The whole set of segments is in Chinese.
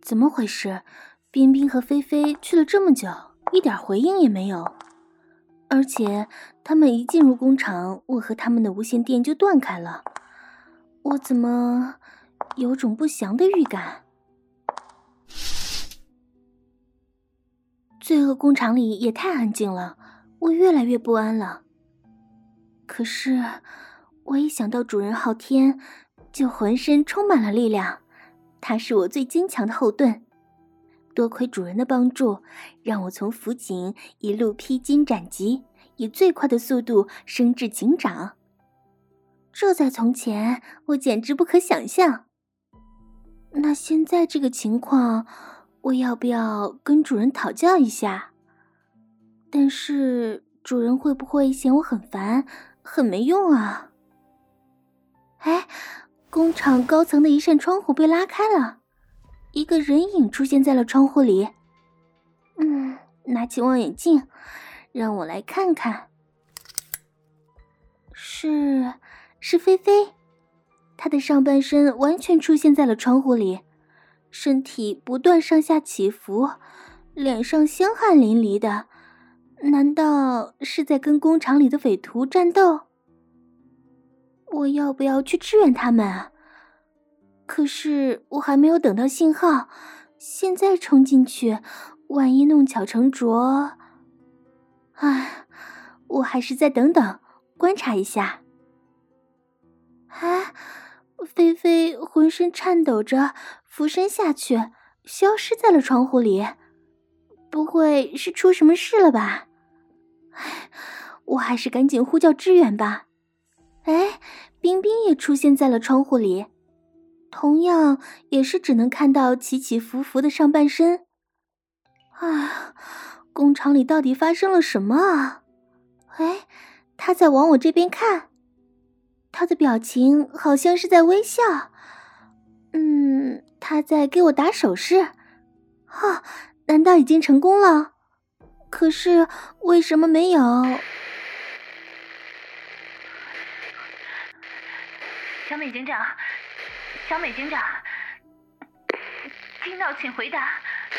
怎么回事？冰冰和菲菲去了这么久，一点回应也没有。而且他们一进入工厂，我和他们的无线电就断开了。我怎么有种不祥的预感？罪恶工厂里也太安静了，我越来越不安了。可是我一想到主人昊天，就浑身充满了力量，他是我最坚强的后盾。多亏主人的帮助，让我从辅警一路披荆斩棘，以最快的速度升至警长。这在从前我简直不可想象。那现在这个情况，我要不要跟主人讨教一下？但是主人会不会嫌我很烦，很没用啊？哎，工厂高层的一扇窗户被拉开了，一个人影出现在了窗户里。拿起望远镜，让我来看看。是菲菲，她的上半身完全出现在了窗户里，身体不断上下起伏，脸上香汗淋漓的。难道是在跟工厂里的匪徒战斗？我要不要去支援他们啊？可是我还没有等到信号，现在冲进去，万一弄巧成拙……唉，我还是再等等，观察一下。啊，菲菲浑身颤抖着俯身下去，消失在了窗户里。不会是出什么事了吧？唉，我还是赶紧呼叫支援吧。哎，冰冰也出现在了窗户里，同样也是只能看到起起伏伏的上半身。啊，工厂里到底发生了什么啊？哎，他在往我这边看，他的表情好像是在微笑。他在给我打手势。难道已经成功了？可是为什么没有？ 小美警长，小美警长，听到请回答。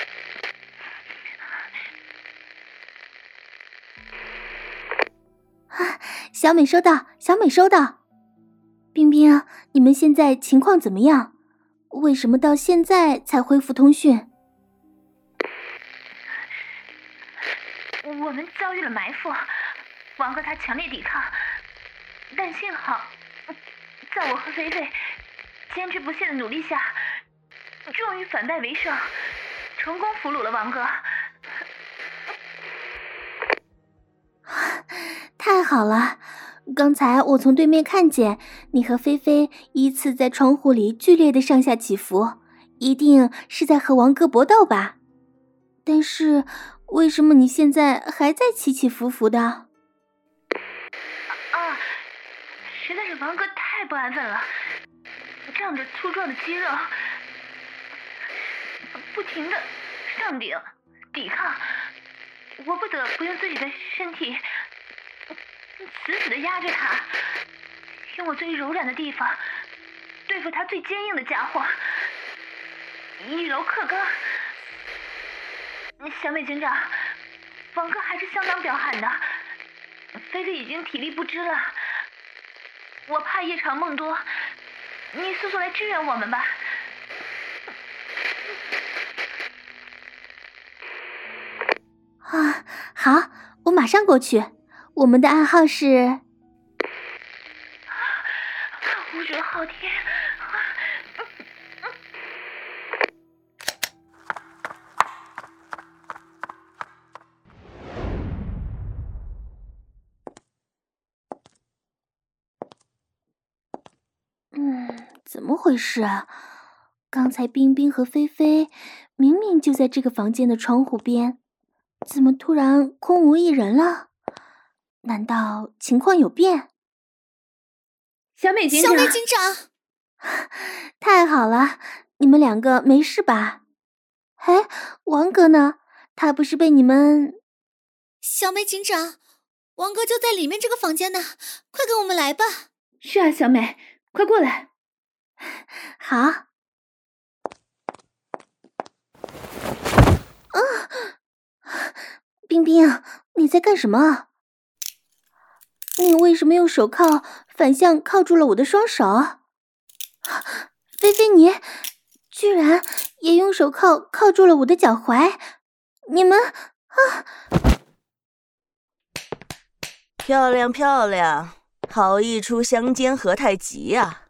小美收到，小美收到。冰冰，你们现在情况怎么样？为什么到现在才恢复通讯？ 我们遭遇了埋伏，王哥他强烈抵抗，但幸好，在我和菲菲坚持不懈的努力下，终于反败为胜，成功俘虏了王哥。 太好了！刚才我从对面看见你和菲菲依次在窗户里剧烈的上下起伏，一定是在和王哥搏斗吧？但是为什么你现在还在起起伏伏的？ 实在是王哥太不安分了，仗着粗壮的肌肉，不停的上顶抵抗，我不得不用自己的身体死死的压着他，用我最柔软的地方对付他最坚硬的家伙，以柔克刚。小美警长，王哥还是相当彪悍的，菲菲已经体力不支了，我怕夜长梦多，你速速来支援我们吧。 好，我马上过去。我们的暗号是无主昊天。 怎么回事啊？刚才冰冰和菲菲明明就在这个房间的窗户边，怎么突然空无一人了？难道情况有变？ 小美警长， 小美警长， 太好了，你们两个没事吧？哎，王哥呢？他不是被你们…… 小美警长，王哥就在里面这个房间呢，快跟我们来吧。 是啊，小美，快过来。 好。 冰冰，你在干什么？你为什么用手铐反向铐住了我的双手？菲菲，你居然也用手铐铐住了我的脚踝！你们漂亮漂亮，好一出香煎何太急呀！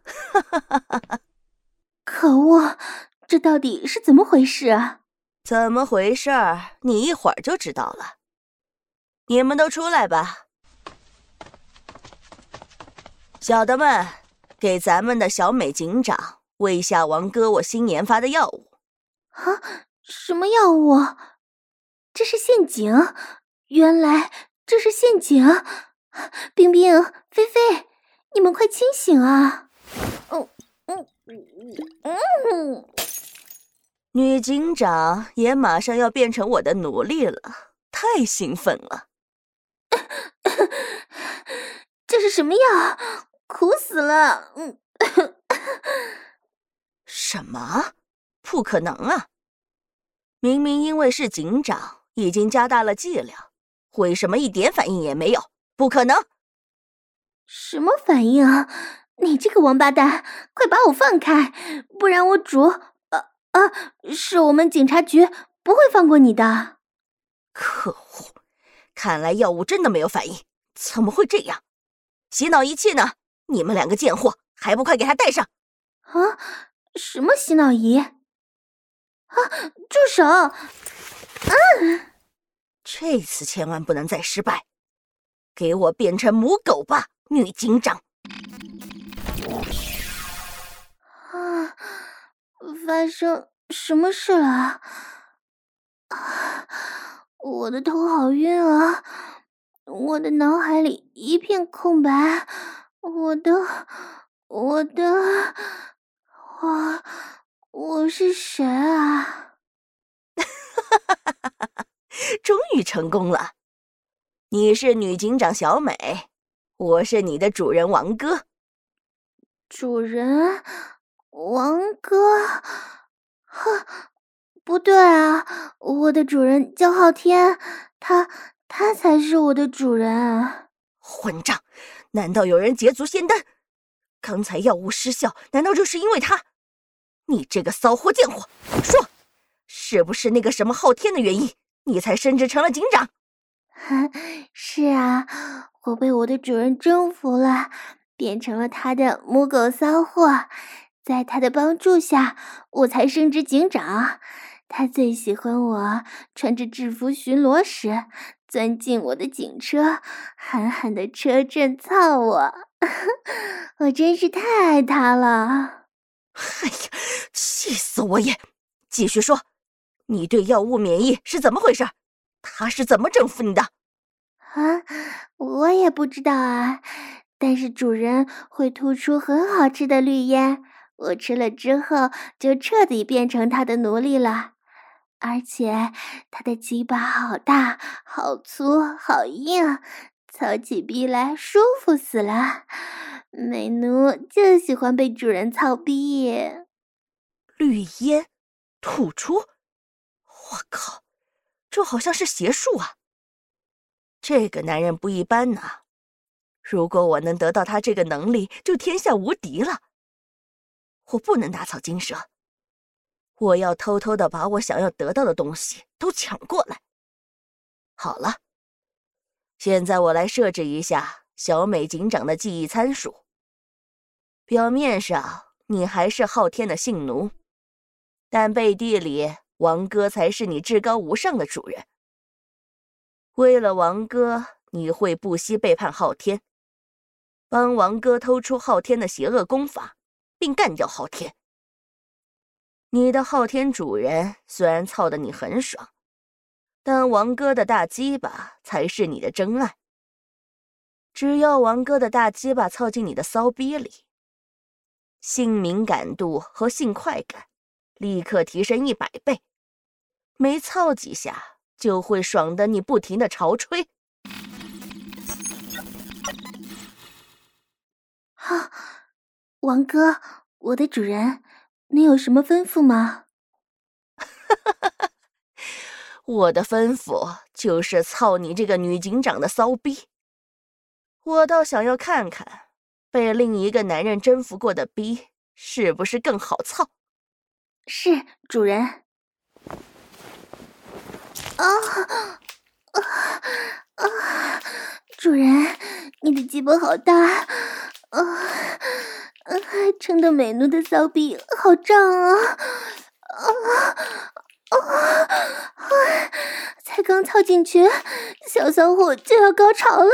可恶，这到底是怎么回事啊？ 怎么回事儿？你一会儿就知道了。你们都出来吧。小的们，给咱们的小美警长喂下王哥我新研发的药物。 啊，什么药物？这是陷阱！原来这是陷阱！冰冰、菲菲，你们快清醒啊！ 女警长也马上要变成我的奴隶了，太兴奋了。 这是什么药？苦死了！ 什么？不可能啊！明明因为是警长，已经加大了剂量，为什么一点反应也没有？不可能！ 什么反应啊？你这个王八蛋，快把我放开，不然我主……是我们警察局不会放过你的。 可恶，看来药物真的没有反应，怎么会这样？洗脑仪器呢？你们两个贱货，还不快给他带上！ 啊？什么洗脑仪？啊！住手！ 这次千万不能再失败，给我变成母狗吧，女警长！ 啊！发生什么事了？我的头好晕啊！我的脑海里一片空白。我是谁啊？ 终于成功了！你是女警长小美，我是你的主人王哥。 主人王哥？呵，不对啊，我的主人叫昊天，他才是我的主人。 混账！难道有人捷足先登？刚才药物失效，难道就是因为他？你这个骚货贱货，说，是不是那个什么昊天的原因，你才升职成了警长？ 是啊，我被我的主人征服了，变成了他的母狗骚货。在他的帮助下，我才升职警长。他最喜欢我穿着制服巡逻时，钻进我的警车，狠狠的车震操我。我真是太爱他了。 哎呀，气死我也！继续说，你对药物免疫是怎么回事？他是怎么征服你的？ 啊，我也不知道啊，但是主人会吐出很好吃的绿烟，我吃了之后就彻底变成他的奴隶了。而且他的鸡巴好大、好粗、好硬，操起逼来舒服死了。美奴就喜欢被主人操逼。 绿烟吐出？我靠，这好像是邪术啊！这个男人不一般呐，如果我能得到他这个能力，就天下无敌了。我不能打草惊蛇，我要偷偷的把我想要得到的东西都抢过来。好了，现在我来设置一下小美警长的记忆参数。表面上你还是昊天的性奴，但背地里王哥才是你至高无上的主人。为了王哥，你会不惜背叛昊天，帮王哥偷出昊天的邪恶功法，并干掉昊天。你的昊天主人虽然操得你很爽，但王哥的大鸡巴才是你的真爱。只要王哥的大鸡巴操进你的骚逼里，性敏感度和性快感立刻提升100倍，没操几下就会爽得你不停地潮吹。 王哥，我的主人，你有什么吩咐吗？ 我的吩咐就是操你这个女警长的骚逼。我倒想要看看，被另一个男人征服过的逼是不是更好操。 是，主人。主人，你的鸡巴好大，撑得美奴的骚逼好胀啊！才刚操进去，小骚货就要高潮了！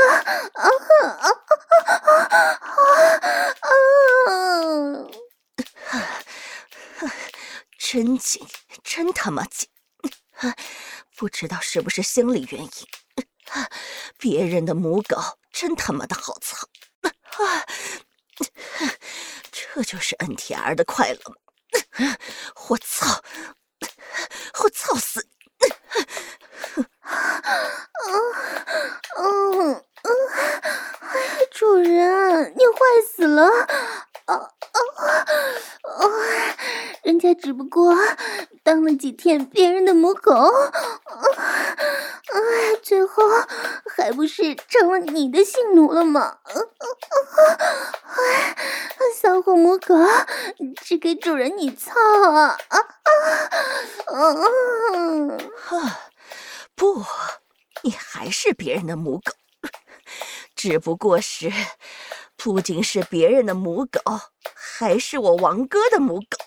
真紧，真他妈紧！不知道是不是生理原因，别人的母狗真他妈的好操！这就是 NTR 的快乐吗？我操！我操死你！ 主人，你坏死了！人家只不过当了几天别人的母狗，最后还不是成了你的性奴了吗？骚货母狗，只给主人你操啊！ 不，你还是别人的母狗，只不过是不仅是别人的母狗，还是我王哥的母狗。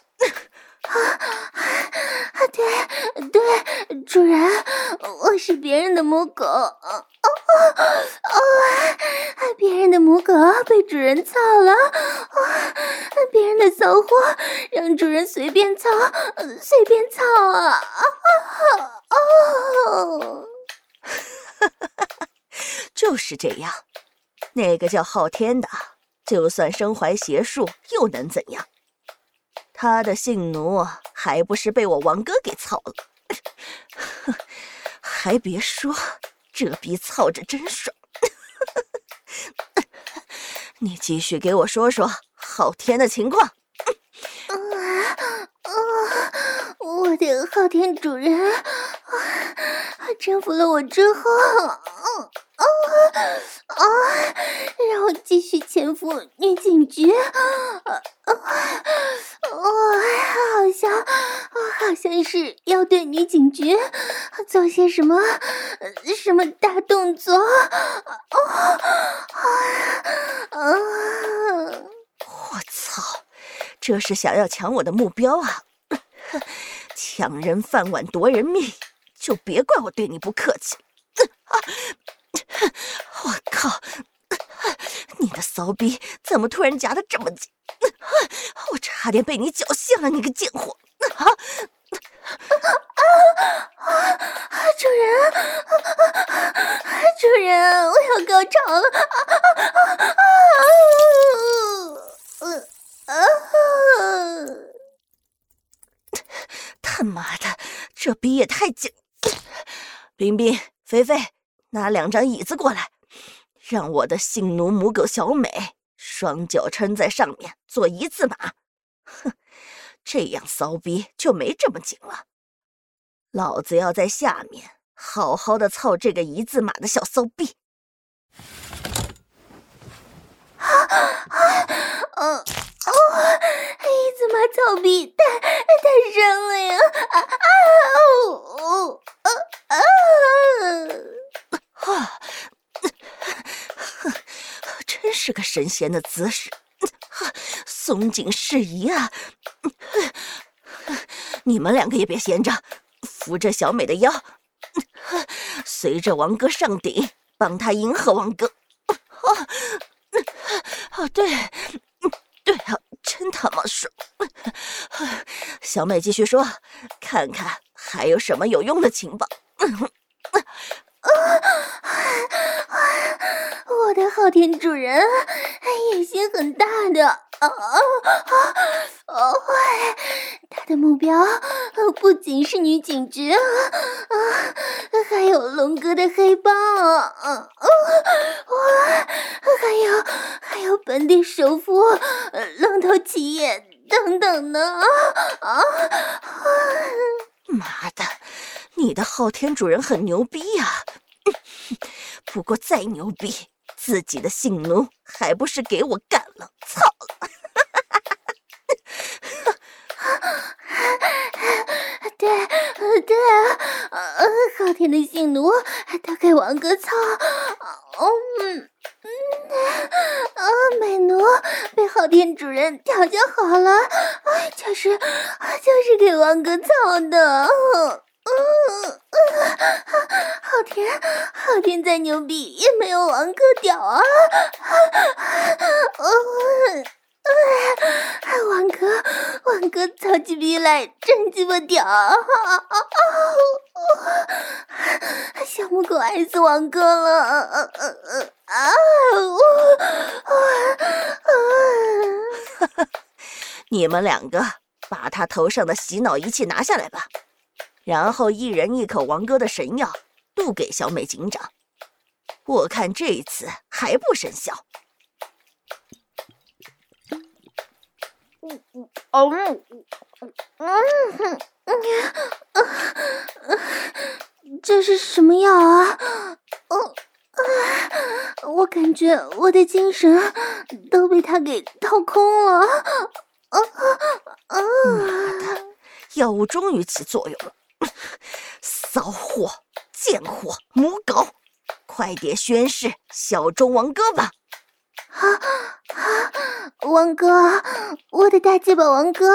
对，主人，我是别人的母狗。别人的母狗被主人操了，别人的骚货让主人随便操啊！ 就是这样，那个叫昊天的，就算身怀邪术又能怎样？他的性奴还不是被我王哥给操了？还别说，这逼操着真爽！你继续给我说说昊天的情况。 我的昊天主人征服了我之后，让我继续潜伏女警局。好像是要对女警局做些什么大动作。 我操，这是想要抢我的目标啊！抢人饭碗夺人命，就别怪我对你不客气。我靠，你的骚逼怎么突然夹得这么紧？我差点被你搅陷了，你个贱货！ 主人，我要高潮了！ 他妈的，这逼也太紧！冰冰、菲菲，拿2张椅子过来，让我的性奴母狗小美双脚撑在上面做一字马。哼，这样骚逼就没这么紧了。老子要在下面好好的操这个一字马的小骚逼。 一字马操逼太深了呀！ 真是个神仙的姿势，松紧适宜啊！你们2个也别闲着，扶着小美的腰，随着王哥上顶，帮他迎合王哥。对啊，真他妈爽！小美继续说，看看还有什么有用的情报。 我的昊天主人野心很大的，他的目标不仅是女警局，还有龙哥的黑帮，还有本地首富、龙头企业等等的。 妈的，你的昊天主人很牛逼呀，不过再牛逼，自己的性奴还不是给我干了，操了！ 对，昊天的性奴，他给王哥操，美奴被昊天主人调教好了，就是给王哥操的。昊天再牛逼也没有王哥屌啊！王哥操起逼来真鸡巴屌！小母狗爱死王哥了！ 你们两个把他头上的洗脑仪器拿下来吧，然后一人一口王哥的神药，渡给小美警长。我看这一次还不生效。 这是什么药啊？我感觉我的精神都被他给掏空了。 妈的，药物终于起作用了！骚货、贱货、母狗，快点宣誓效忠王哥吧！ 王哥，我的大鸡巴王哥！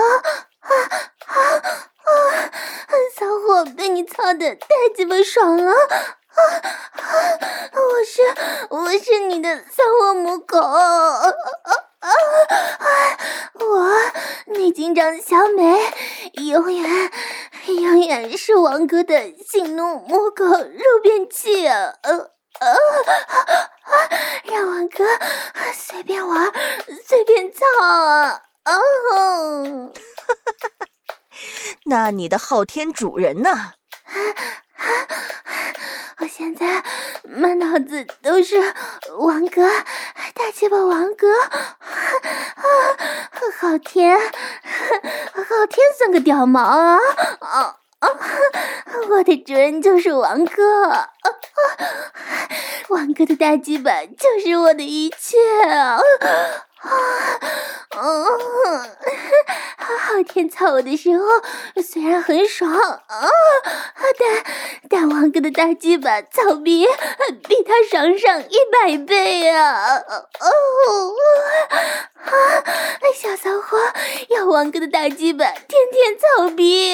骚货被你操的太鸡巴爽了！我是你的骚货母狗！女警长小美永远是王哥的性奴母狗肉便器啊！让王哥随便玩，随便操啊！ 那你的昊天主人呢？ 我现在满脑子都是王哥，大鸡巴王哥，昊天算个屌毛啊！我的主人就是王哥，王哥的大鸡巴就是我的一切啊！昊天操我的时候虽然很爽但王哥的大鸡巴操比他爽上100倍啊！小骚货要王哥的大鸡巴天天操逼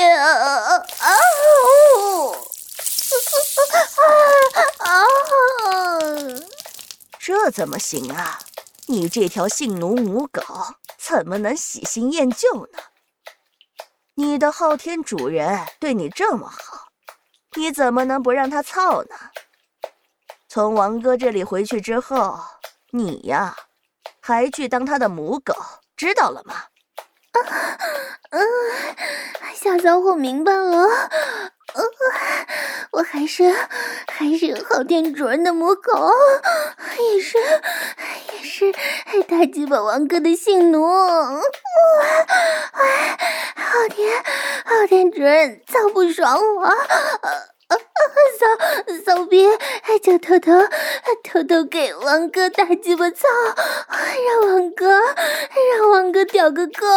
这怎么行啊？你这条性奴母狗怎么能喜新厌旧呢？你的昊天主人对你这么好，你怎么能不让他操呢？从王哥这里回去之后，你呀，还去当他的母狗，知道了吗？ 小骚货明白了，我还是昊天主人的母狗，也是大鸡巴王哥的性奴。昊天主人操不爽我，骚逼就偷偷给王哥大鸡巴操，让王哥屌个够。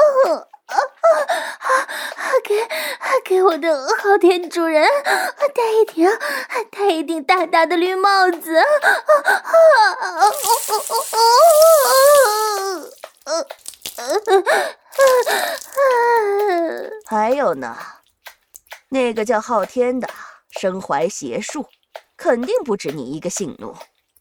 给我的昊天主人戴一顶大大的绿帽子。 还有呢，那个叫昊天的身怀邪术，肯定不止你一个性奴。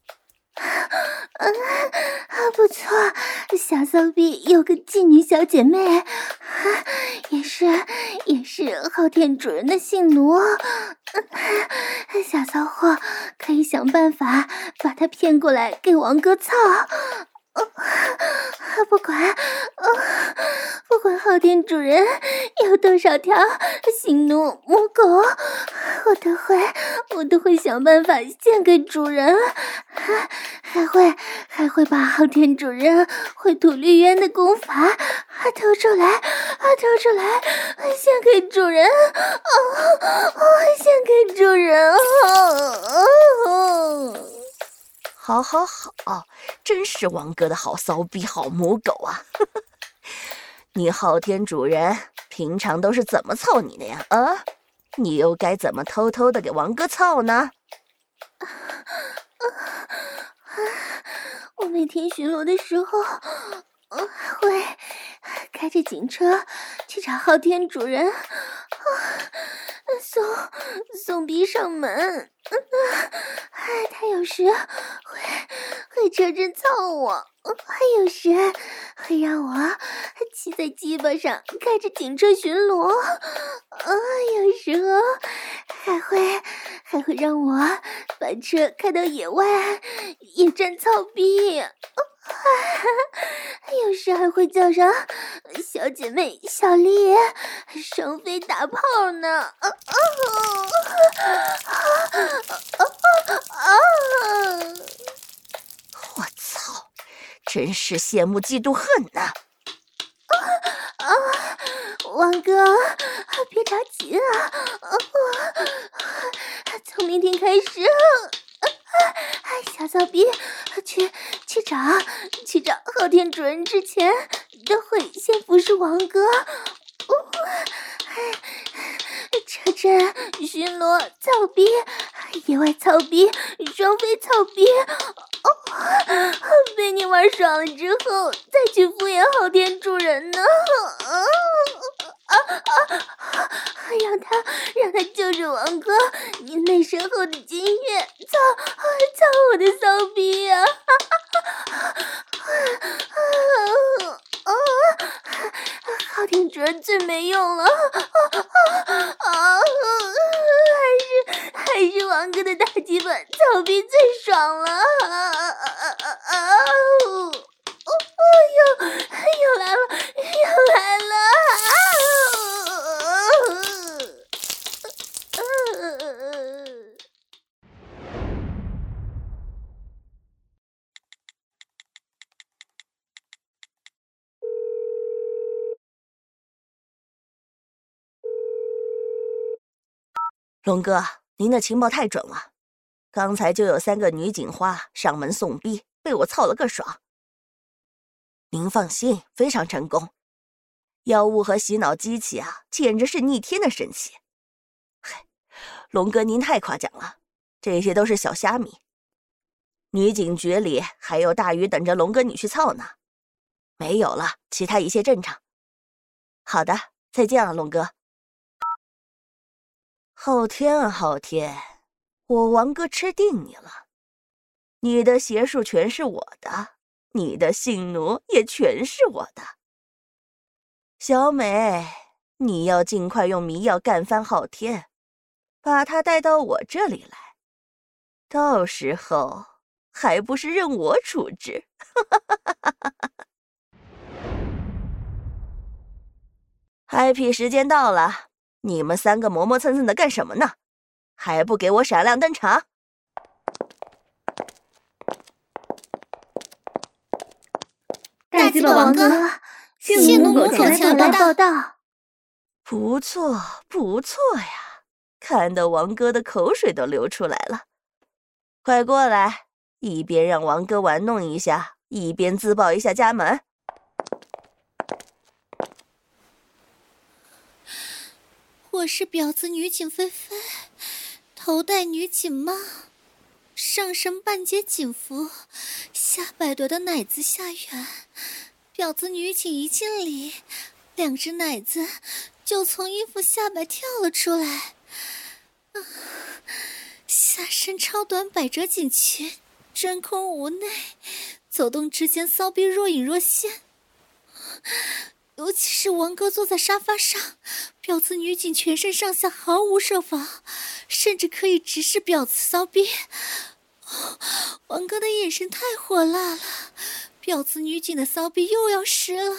不错，小骚逼有个妓女小姐妹，也是昊天主人的性奴。小骚货可以想办法把她骗过来给王哥操。不管昊天主人有多少条性奴母狗， 我都会想办法献给主人，还会把昊天主人会吐绿渊的功法偷出来，献给主人，献给主人。 好，真是王哥的好骚逼，好母狗啊！你昊天主人平常都是怎么操你的呀？啊，你又该怎么偷偷的给王哥操呢？ 我每天巡逻的时候，会开着警车去找昊天主人，送逼上门。他有时会车震操我，有时会让我骑在鸡巴上开着警车巡逻，有时候还会让我把车开到野外野战操逼，有时还会叫上小姐妹小丽双飞打炮呢。 我操，真是羡慕嫉妒恨呐！ 王哥，别着急啊！从明天开始，小骚逼去找昊天主人之前，都会先服侍王哥。车震、巡逻、操逼、野外操逼、双飞操逼，被你玩爽了之后，再去敷衍昊天主人呢。让他救着王哥你那身后的金月，操我的骚逼啊！昊天主人最没用了，还是王哥的大鸡巴操逼最爽了。又来了！ 龙哥，您的情报太准了，刚才就有3个女警花上门送逼，被我操了个爽。您放心，非常成功。药物和洗脑机器啊，简直是逆天的神奇。嘿，龙哥您太夸奖了，这些都是小虾米。女警局里还有大鱼等着龙哥你去操呢。没有了，其他一切正常。好的，再见了，龙哥。昊天啊昊天，我王哥吃定你了，你的邪术全是我的，你的性奴也全是我的。小美，你要尽快用迷药干翻昊天，把他带到我这里来，到时候还不是任我处置。happy 时间到了，你们3个磨磨蹭蹭的干什么呢？还不给我闪亮登场！ 大鸡巴王哥，谢奴母口前来报道。 不错呀，看得王哥的口水都流出来了。快过来，一边让王哥玩弄一下，一边自报一下家门。 我是婊子女警菲菲，头戴女警帽，上身半截警服，下摆朵的奶子下缘。婊子女警一进礼，2只奶子就从衣服下摆跳了出来。下身超短百褶锦裙，真空无内，走动之间骚逼若隐若现。尤其是王哥坐在沙发上，婊子女警全身上下毫无设防，甚至可以直视婊子骚逼。王哥的眼神太火辣了，婊子女警的骚逼又要湿了。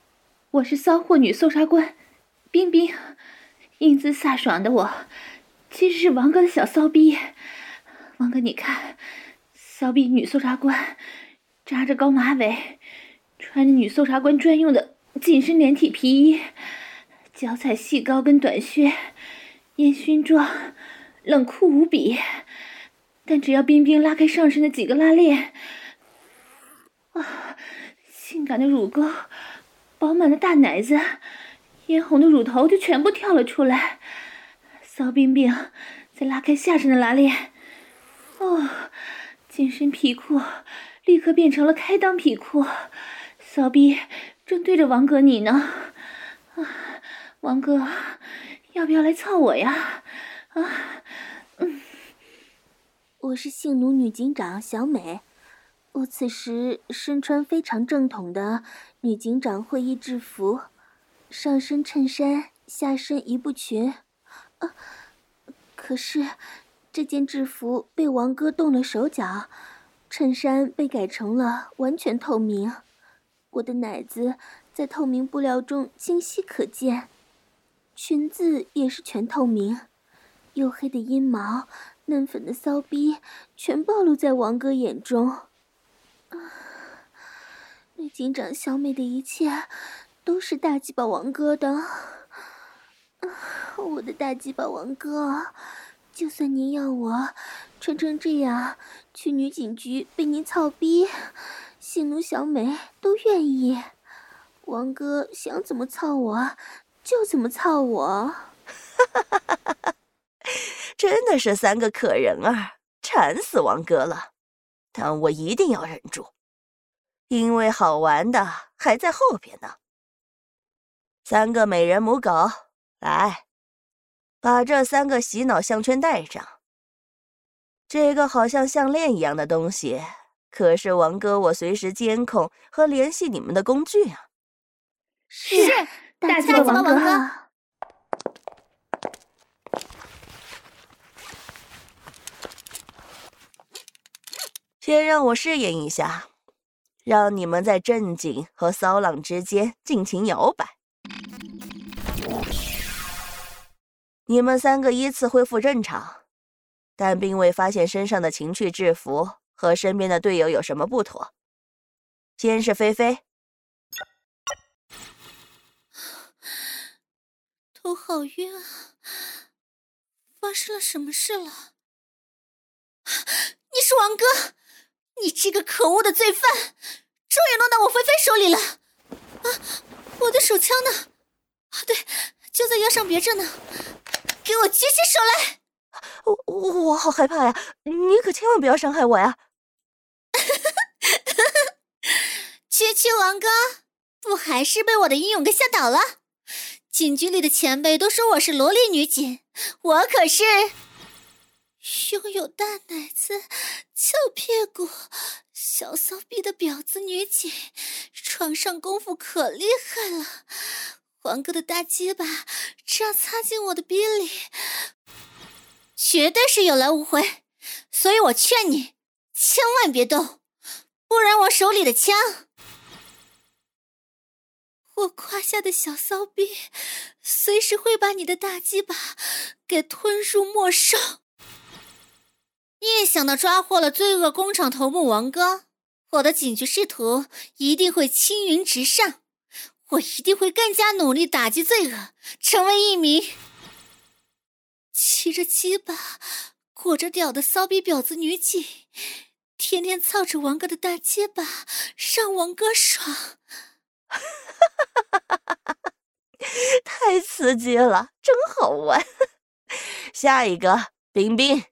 我是骚货女搜查官冰冰，英姿飒爽的我其实是王哥的小骚逼。王哥，你看，骚逼女搜查官，扎着高马尾，穿着女搜查官专用的紧身连体皮衣，脚踩细高跟短靴，烟熏妆，冷酷无比。但只要冰冰拉开上身的几个拉链，性感的乳沟，饱满的大奶子，嫣红的乳头就全部跳了出来。骚冰冰再拉开下身的拉链，紧身皮裤立刻变成了开裆皮裤，骚逼正对着王哥你呢。王哥，要不要来操我呀？ 我是性奴女警长小美，我此时身穿非常正统的女警长会议制服，上身衬衫，下身一步裙。可是这件制服被王哥动了手脚，衬衫被改成了完全透明，我的奶子在透明布料中清晰可见，裙子也是全透明，黝黑的阴毛，嫩粉的骚逼全暴露在王哥眼中。女警长小美的一切都是大鸡巴王哥的。我的大鸡巴王哥，就算您要我穿成这样去女警局被您操逼，性奴小美都愿意。王哥想怎么操我就怎么操我。 真的是三个可人儿，馋死王哥了。但我一定要忍住，因为好玩的还在后边呢。三个美人母狗，来，把这三个洗脑项圈戴上。这个好像项链一样的东西，可是王哥我随时监控和联系你们的工具啊。 是，大鸡巴王哥。 先让我试验一下，让你们在正经和骚浪之间尽情摇摆。你们三个依次恢复正常，但并未发现身上的情趣制服和身边的队友有什么不妥。先是菲菲， 头好晕啊！发生了什么事了？你是王哥！你这个可恶的罪犯，终于落到我菲菲手里了！我的手枪呢？对，就在腰上别着呢。给我举起手来！ 我好害怕呀！你可千万不要伤害我呀！ 区王哥，不还是被我的英勇给吓倒了？警局里的前辈都说我是萝莉女警，我可是拥有大奶子、翘屁股、小骚逼的婊子女警，床上功夫可厉害了。王哥的大鸡巴这样插进我的逼里，绝对是有来无回，所以我劝你千万别动，不然我手里的枪，我胯下的小骚逼随时会把你的大鸡巴给吞入没收。一想到抓获了罪恶工厂头目王哥，我的警局仕途一定会青云直上，我一定会更加努力打击罪恶，成为一名骑着鸡巴裹着屌的骚逼婊子女警，天天操着王哥的大鸡巴让王哥爽。 太刺激了，真好玩！下一个，冰冰。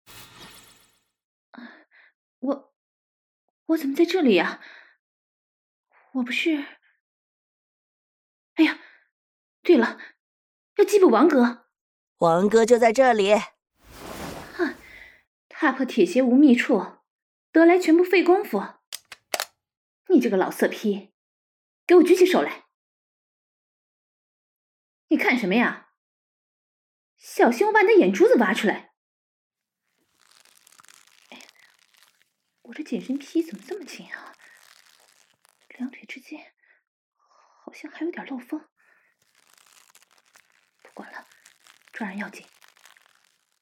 我怎么在这里呀？我不是……哎呀，对了，要缉捕王哥。 王哥就在这里。 哼，踏破铁鞋无觅处，得来全不费工夫。你这个老色批，给我举起手来！你看什么呀？小心我把你的眼珠子挖出来！我这紧身披怎么这么紧啊？两腿之间好像还有点漏风。不管了，抓人要紧。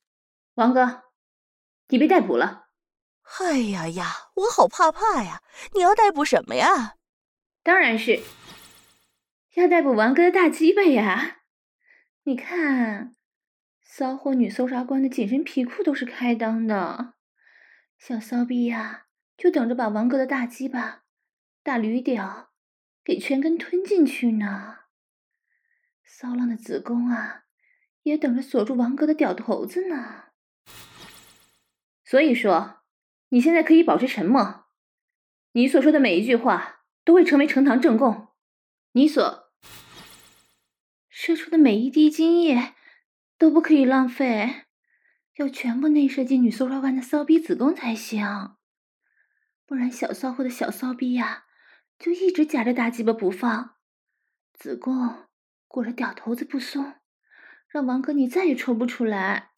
王哥，你被逮捕了。 哎呀呀，我好怕呀！你要逮捕什么呀？ 当然是要逮捕王哥的大鸡巴呀！你看，骚货女搜查官的紧身皮裤都是开裆的，小骚逼呀，就等着把王哥的大鸡巴、大驴屌给全根吞进去呢。骚浪的子宫啊，也等着锁住王哥的屌头子呢。所以说，你现在可以保持沉默，你所说的每一句话都会成为呈堂证供，你所射出的每一滴精液都不可以浪费，要全部内射进女搜查官的骚逼子宫才行，不然小骚货的小骚逼呀，就一直夹着大鸡巴不放，子宫裹着屌头子不松，让王哥你再也抽不出来。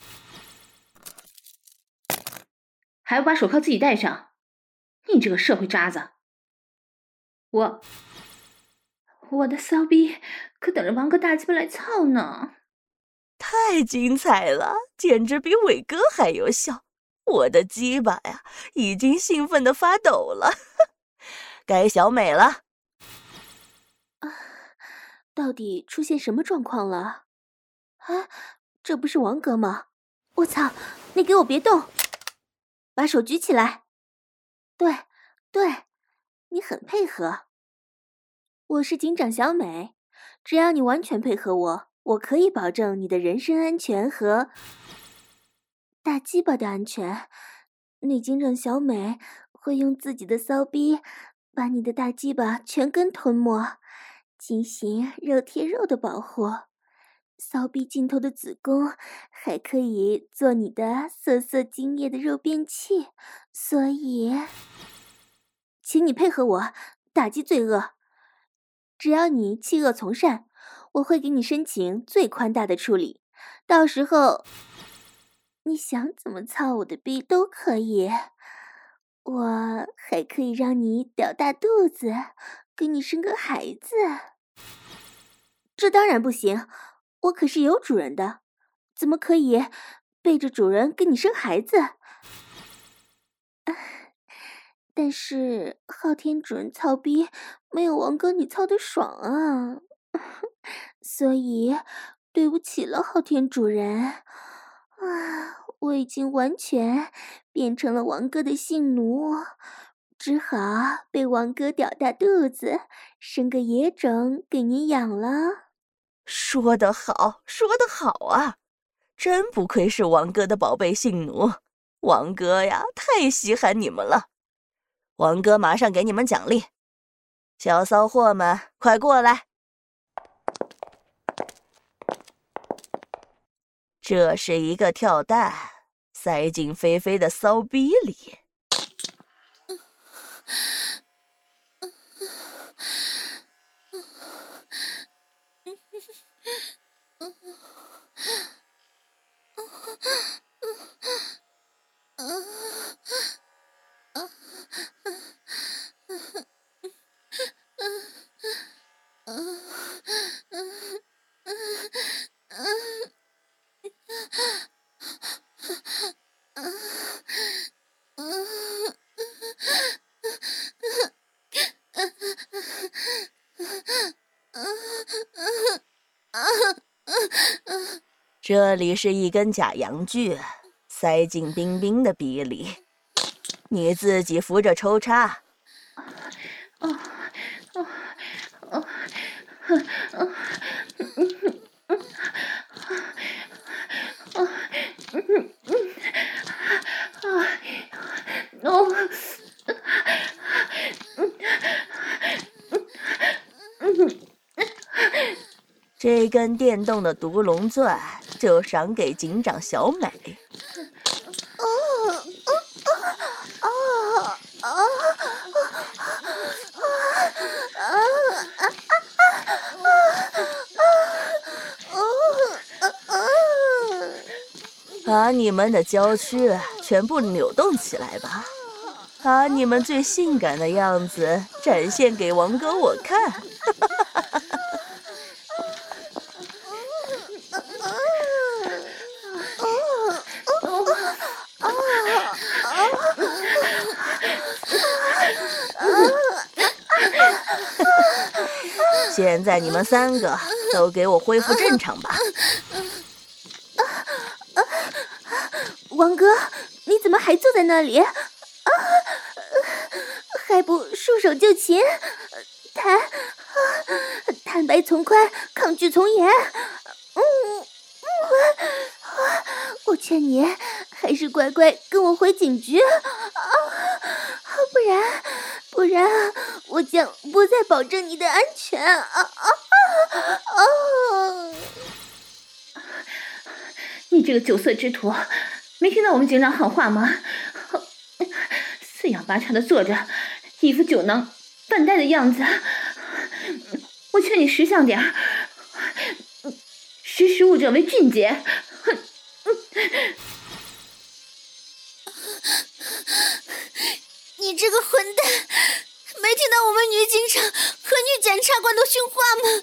还要把手铐自己戴上，你这个社会渣子！我的骚逼可等着王哥大鸡巴来操呢！ 太精彩了，简直比伟哥还有效！我的鸡巴呀，已经兴奋得发抖了。该小美了。 到底出现什么状况了？啊，这不是王哥吗？我操，你给我别动！把手举起来。对，你很配合。我是警长小美，只要你完全配合我，我可以保证你的人身安全和大鸡巴的安全。女警长小美会用自己的骚逼把你的大鸡巴全根吞没，进行肉贴肉的保护。骚逼尽头的子宫还可以做你的色色精液的肉便器，所以请你配合我打击罪恶。只要你弃恶从善，我会给你申请最宽大的处理，到时候你想怎么操我的逼都可以。我还可以让你屌大肚子，给你生个孩子。这当然不行，我可是有主人的，怎么可以背着主人给你生孩子？但是昊天主人操逼没有王哥你操的爽啊，所以对不起了昊天主人啊，我已经完全变成了王哥的性奴，只好被王哥屌大肚子，生个野种给你养了。 说得好，说得好啊！真不愧是王哥的宝贝性奴，王哥呀，太稀罕你们了。王哥马上给你们奖励，小骚货们快过来。这是一个跳蛋，塞进菲菲的骚逼里。这里是一根假阳具，塞进冰冰的鼻里，你自己扶着抽插。这根电动的毒龙钻就赏给警长小美。把你们的娇躯全部扭动起来吧，把你们最性感的样子展现给王哥我看。 现在你们3个都给我恢复正常吧。 王哥，你怎么还坐在那里？还不束手就擒？坦白从宽，抗拒从严。我劝你还是乖乖跟我回警局，不然我将不再保证你的安全。 你这个酒色之徒，没听到我们警长喊话吗？四仰八叉的坐着，一副酒囊饭袋的样子。我劝你识相点儿，识时务者为俊杰。 你这个混蛋，没听到我们女警长和女检察官都训话吗？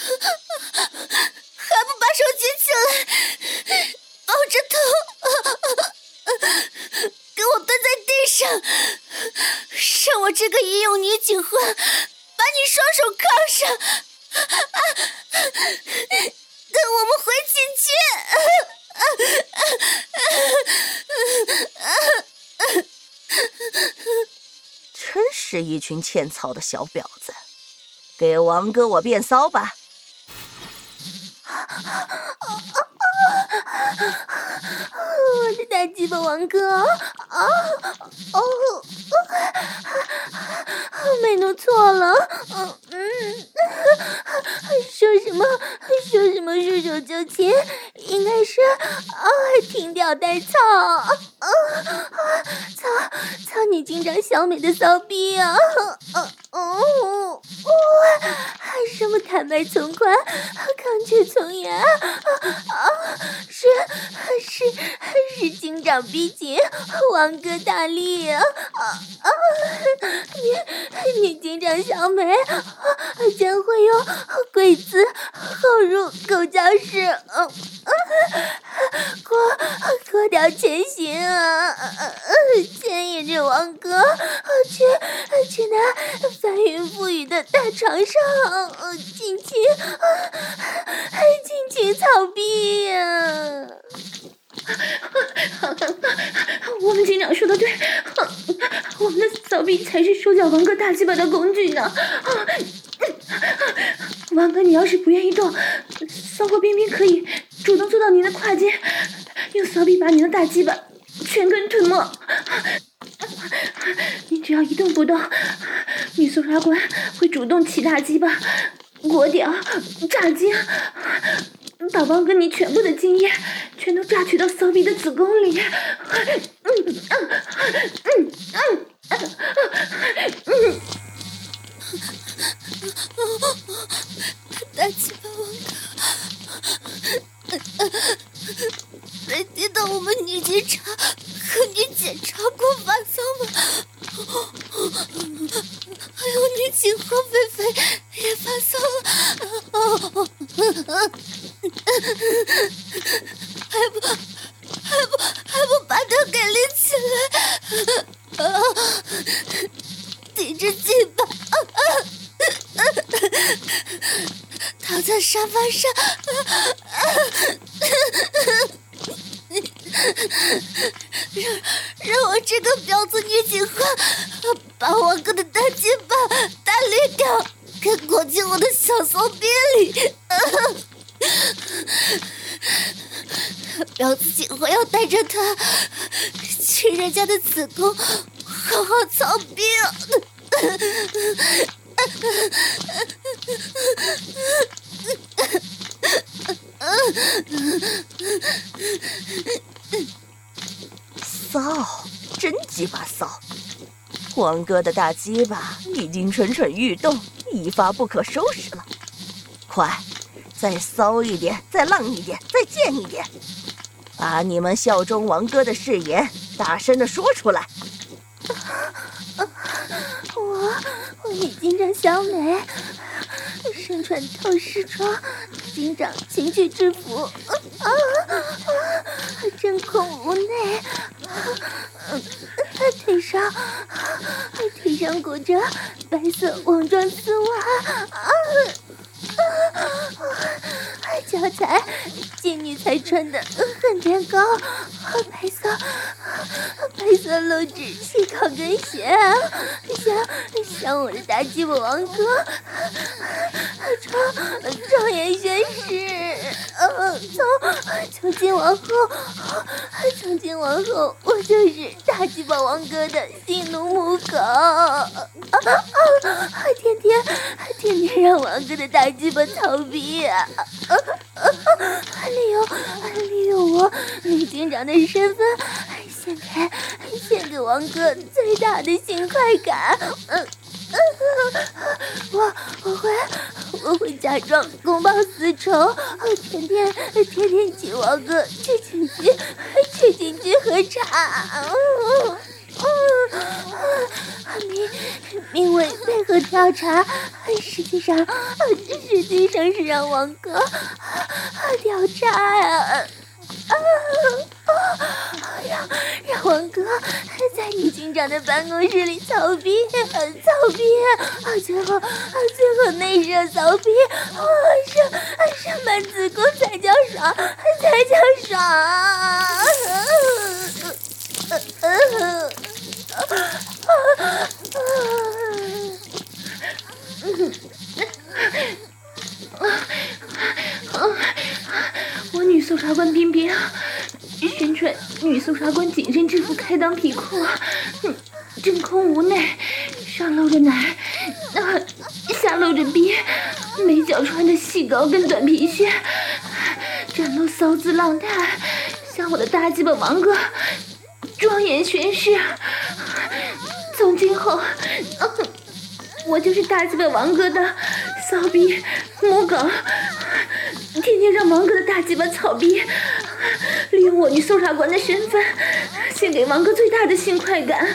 还不把手举起来，抱着头，给我蹲在地上，让我这个义勇女警官把你双手铐上，跟我们回警局。 真是一群欠操的小婊子，给王哥我变骚吧！ 我的大鸡巴王哥，美奴错了，说什么束手就擒，应该是停掉带操，操你警长小美的骚逼啊！还什么坦白从宽，抗拒从严，是警长逼紧，王哥大力啊！女警长小美将会由鬼子后入狗教室，脱掉前行啊！牵引着王哥去那翻云覆雨的大床上尽情操逼呀！ 我们警长说的对，我们的骚逼才是收缴王哥大鸡巴的工具呢。王哥，你要是不愿意动，骚货冰冰可以主动坐到你的胯间，用骚逼把你的大鸡巴全根吞没。你只要一动不动，女搜查官会主动起大鸡巴、裹屌、炸精，把王哥你全部的精液全都榨取到骚逼的子宫里。 大鸡巴王哥，没听到我们女警察和女检察官发骚吗？还有女警黄菲菲也发骚了，还不把头给拎起来，抵着鸡巴，躺在沙发上，让我这个婊子女警官把王哥的大鸡巴大力掉，给裹进我的小骚逼里。婊子警官要带着他去人家的子宫好好操逼。 骚，真鸡巴骚！王哥的大鸡巴已经蠢蠢欲动，一发不可收拾了。快，再骚一点，再浪一点，再贱一点，把你们效忠王哥的誓言大声地说出来。 我女警长小美身穿透视装，警长情趣制服，真空无内，腿上裹着白色网状丝袜， 脚踩贱女才穿的很天高，白色露趾细高跟鞋，像我的大鸡巴王哥，庄严宣誓，从今往后，我就是大鸡巴王哥的性奴母狗，天天让王哥的大鸡巴操逼啊！利用我女警长的身份，献给王哥最大的性快感。我会假装公报私仇，天天请王哥去警局喝茶。名为配合调查，实际上是让王哥调查呀。让王哥在女警长的办公室里操逼，最后内射骚逼，上满子宫才叫爽。 我女搜查官冰冰宣传女搜查官紧身制服开裆皮裤，真空无内，上露着奶，下露着逼，每脚穿的细高跟短皮靴，展露骚姿浪态，向我的大鸡巴王哥庄严宣誓，从今后，我就是大鸡巴王哥的骚逼母狗，天天让王哥的大鸡巴草逼，利用我女搜查官的身份，献给王哥最大的性快感。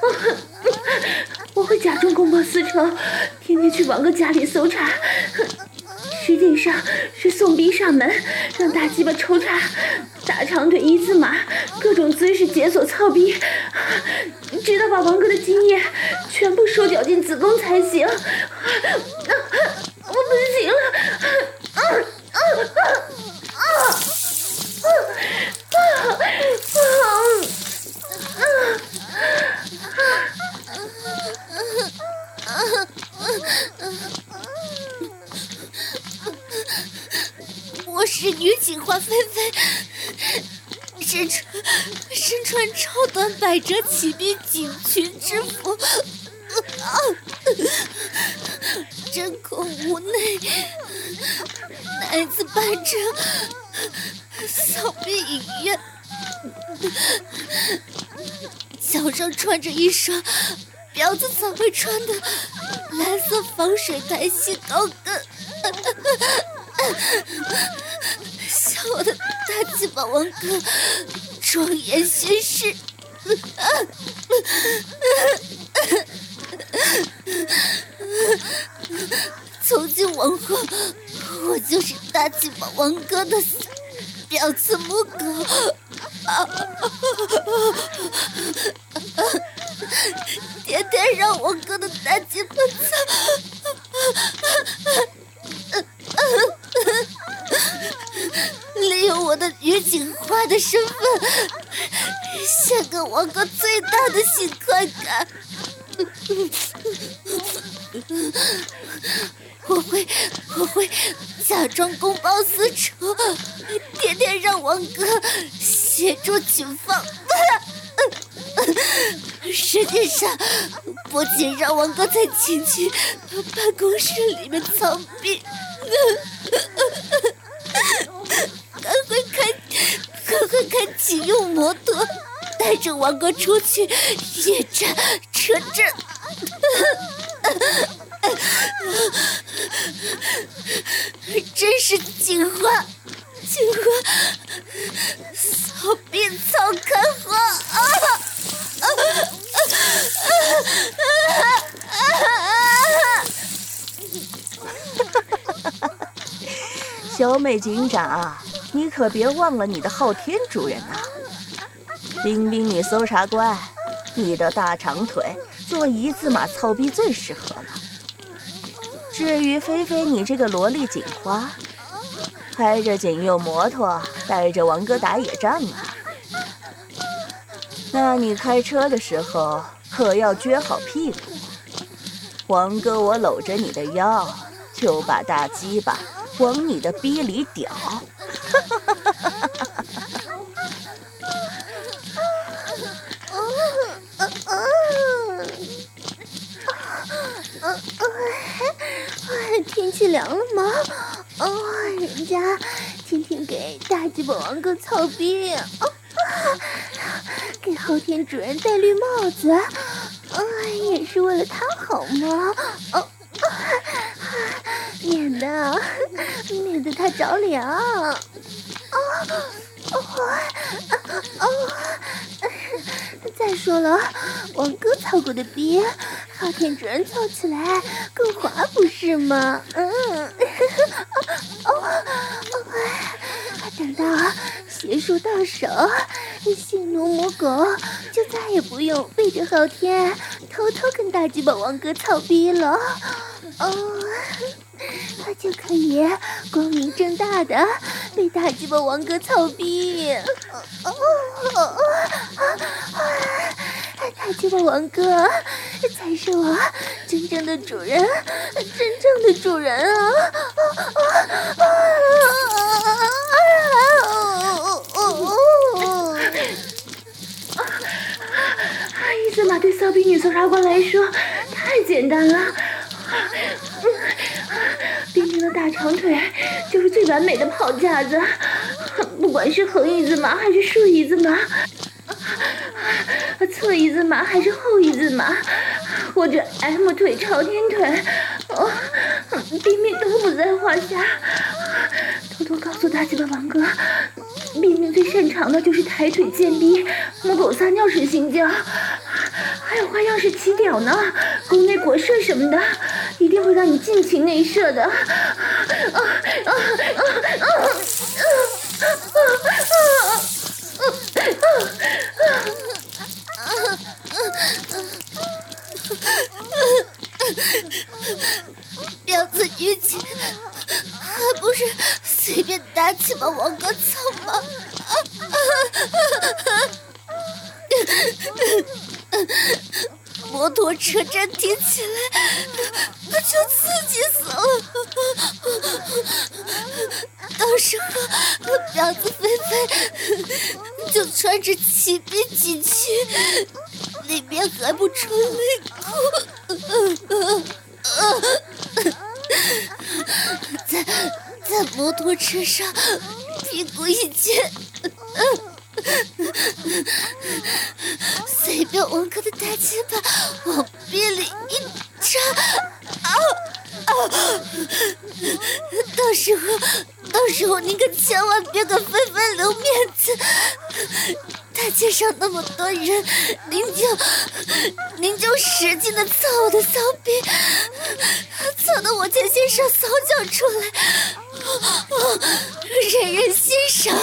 我会假装公报私仇，天天去王哥家里搜查，实际上是送逼上门，让大鸡巴抽查，大长腿一字马，各种姿势解锁操逼，直到把王哥的精液全部收缴进子宫才行。我不行了， 我是女警华菲菲，身穿超短百褶起臂警裙制服，真空无内，奶子伴着骚逼影院，脚上穿着一双婊子才会穿的蓝色防水弹性高跟，向我的大鸡巴王哥庄严宣誓。从今往后，我就是大鸡巴王哥的婊子母狗。天天让王哥的大鸡巴利用我的女警花的身份，献给王哥最大的性快感。我会假装公报私仇，天天让王哥协助警方。实际上，不仅让王哥在警局办公室里面操逼，还会开警用摩托，带着王哥出去夜战车震。真是警花骚逼操开花小美警长，你可别忘了你的昊天主人啊！冰冰女搜查官，你的大长腿做一字马操逼最适合了。 至于菲菲你这个萝莉警花，开着警用摩托带着王哥打野战啊？那你开车的时候可要撅好屁股，王哥我搂着你的腰，就把大鸡巴往你的逼里屌。 天气凉了吗？人家天天给大鸡巴王哥操逼，给昊天主人戴绿帽子，也是为了他好吗？免得他着凉。再说了，王哥操过的逼，昊天主人操起来更滑，不是吗？等到邪术到手，性奴母狗就再也不用背着昊天偷偷跟大鸡巴王哥操逼了。他就可以光明正大的被大鸡巴王哥操逼。大鸡巴王哥才是我真正的主人，真正的主人啊！ 伊泽玛对骚逼女搜查官来说太简单了。冰冰的大长腿就是最完美的跑架子，不管是横一字马还是竖一字马，侧一字马还是后一字马，或者 M 腿朝天腿，冰冰都不在话下。偷偷告诉大鸡巴王哥，冰冰最擅长的就是抬腿健逼、母狗撒尿式性交，还有花样式起屌呢，宫内果射什么的，一定会让你尽情内射的。 婊子女警还不是随便打起把王哥操吗？摩托车站停起来就刺激死了，到时候婊子菲菲就穿着齐逼进去，里面还不穿内裤，在摩托车上屁股一撅，随便王哥的大鸡巴往逼里一插，到时候你可千万别给菲菲留面子，大街上那么多人，您就使劲的操我的骚逼，操得我前线上骚叫出来，人人欣赏。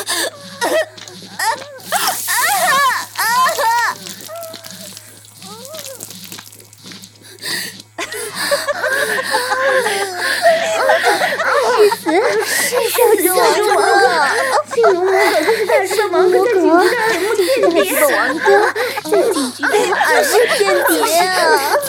是死小猪王哥，性奴母狗就是大鸡巴王哥在警局的耳目间谍，大鸡巴王哥在警局的耳目间谍啊！